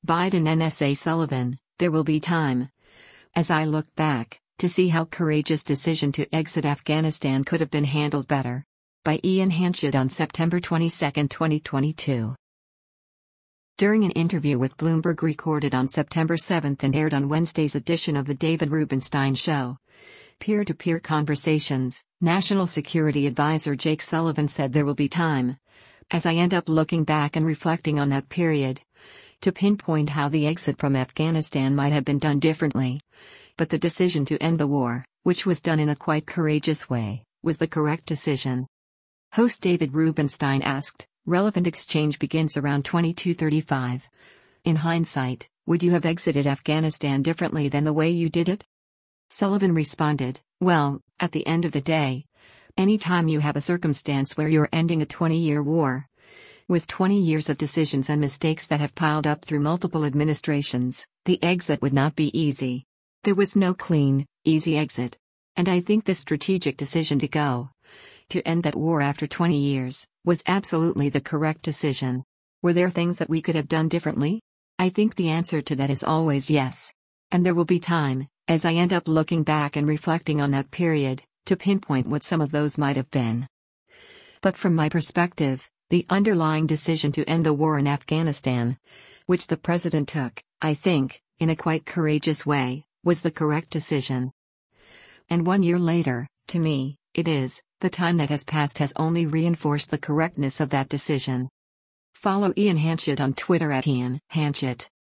Biden NSA Sullivan, there will be time. As I look back, to see how courageous decision to exit Afghanistan could have been handled better. By Ian Hanchett on September 22, 2022. During an interview with Bloomberg recorded on September 7 and aired on Wednesday's edition of The David Rubenstein Show, Peer-to-Peer Conversations, National Security Advisor Jake Sullivan said there will be time, as I end up looking back and reflecting on that period, to pinpoint how the exit from Afghanistan might have been done differently. But the decision to end the war, which was done in a quite courageous way, was the correct decision. Host David Rubenstein asked, relevant exchange begins around 22:35. In hindsight, would you have exited Afghanistan differently than the way you did it? Sullivan responded, well, at the end of the day, anytime you have a circumstance where you're ending a 20-year war, with 20 years of decisions and mistakes that have piled up through multiple administrations, the exit would not be easy. There was no clean, easy exit. And I think the strategic decision to end that war after 20 years, was absolutely the correct decision. Were there things that we could have done differently? I think the answer to that is always yes. And there will be time, as I end up looking back and reflecting on that period, to pinpoint what some of those might have been. But from my perspective, the underlying decision to end the war in Afghanistan, which the president took, I think, in a quite courageous way, was the correct decision. And 1 year later, to me, it is, the time that has passed has only reinforced the correctness of that decision. Follow Ian Hanchett on Twitter @Ian Hanchett.